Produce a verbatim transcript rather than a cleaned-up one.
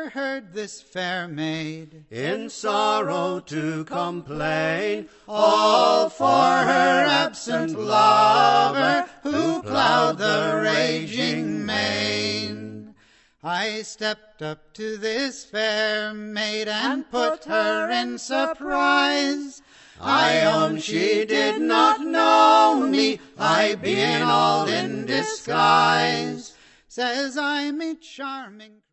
heard this fair maid in sorrow to complain, all for her absent lover, who ploughed the raging main. I stepped up to this fair maid and put her in surprise. I own she did not know me, I being all in disguise. Says I, me charming